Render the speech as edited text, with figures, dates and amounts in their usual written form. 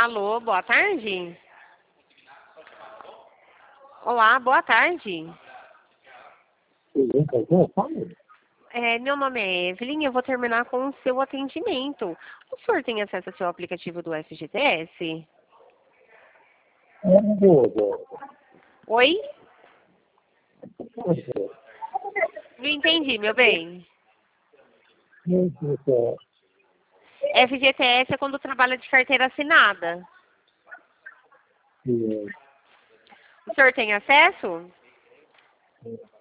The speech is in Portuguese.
Alô, boa tarde. Olá, boa tarde. Meu nome é Evelyn e eu vou terminar com o seu atendimento. O senhor tem acesso ao seu aplicativo do FGTS? Oi? Não entendi, meu bem. FGTS é quando trabalha de carteira assinada. O senhor tem acesso?